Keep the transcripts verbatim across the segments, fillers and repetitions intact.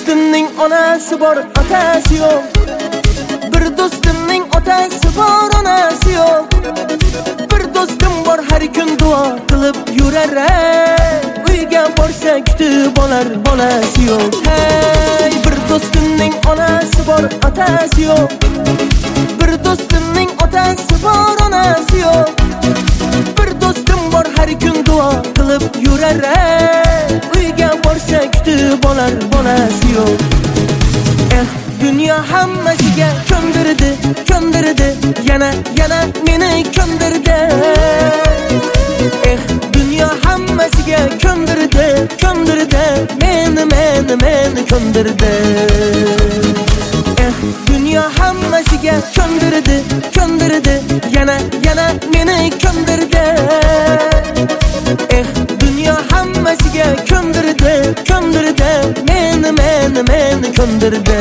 do'stimning onasi bor, otasi yo'q. Bir do'stimning otasi bor, onasi yo'q. Bir do'stim bor, har kun duo qilib yurar. Uyga borsa kutib olar, bolasi yo'q. Hey, bir do'stimning onasi bor, otasi yo'q. Bir do'stimning otasi bor, onasi yo'q. Bir do'stim bor, har kun duo qilib yurar. Uyga borsa kutib olar, bolasi yo'q. Eh, dünya hammasiga ko'ndirdi, ko'ndirdi, yana yana meni ko'ndirdi. Eh, dünya hammasiga ko'ndirdi, ko'ndirdi, meni meni meni ko'ndirdi. Eh, dünya hammasiga ko'ndirdi, ko'ndirdi, yana yana meni ko'ndirdi. Eh, dünya hammasiga ko'ndirdi, ko'ndirdi, meni meni meni ko'ndirdi.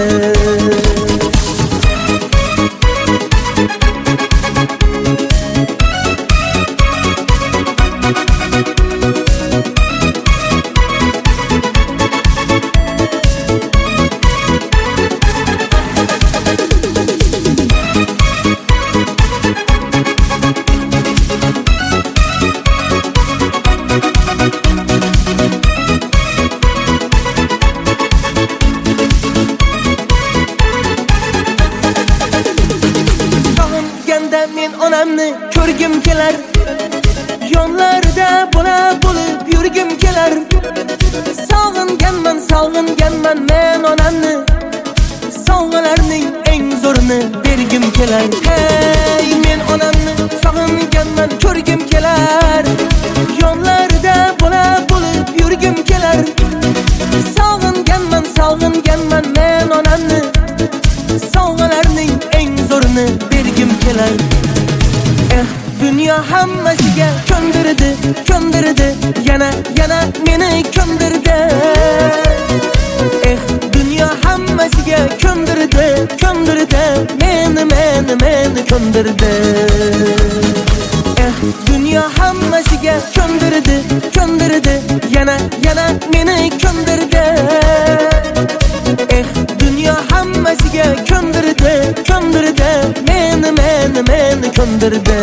Men onamni ko'rgim kelar, yonlarida bola bo'lib yurgim kelar. Sog'inganman, sog'inganman men onamni, sovg'alarning eng zo'rini bergim kelar. Hey, men onamni sog'inganman, ko'rgim kelar, yonlarida bola bo'lib yurgim kelar. Sog'inganman, sog'inganman men onamni, sovg'alarning eng zo'rini bergim kelar. Eh, dünya hammasiga ko'ndirdi, ko'ndirdi, yana yana meni ko'ndirdi. Eh, dünya hammasiga ko'ndirdi, ko'ndirdi, meni meni meni ko'ndirdi. Eh, dünya hammasiga ko'ndirdi, ko'ndirdi, yana yana meni ko'ndirdi. Eh, dünya hammasiga ko'ndirdi, ko'ndirdi, meni meni meni ko'ndirdi.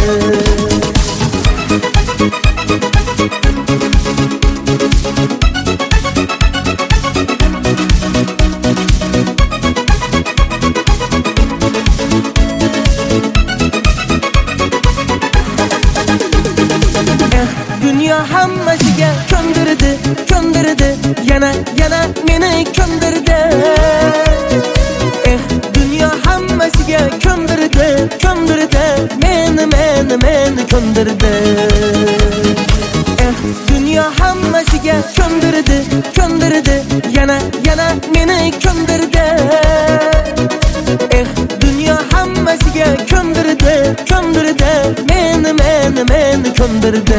Dünya hammasiga ko'ndirdi, ko'ndirdi, yana yana meni ko'ndirdi. Eh, dünya hammasiga ko'ndirdi, ko'ndirdi, meni meni meni ko'ndirdi. Eh, dünya hammasiga ko'ndirdi, ko'ndirdi, yana yana meni ko'ndirdi. Eh, dünya hammasiga ko'ndirdi, ko'ndirdi, meni meni meni ko'ndirdi.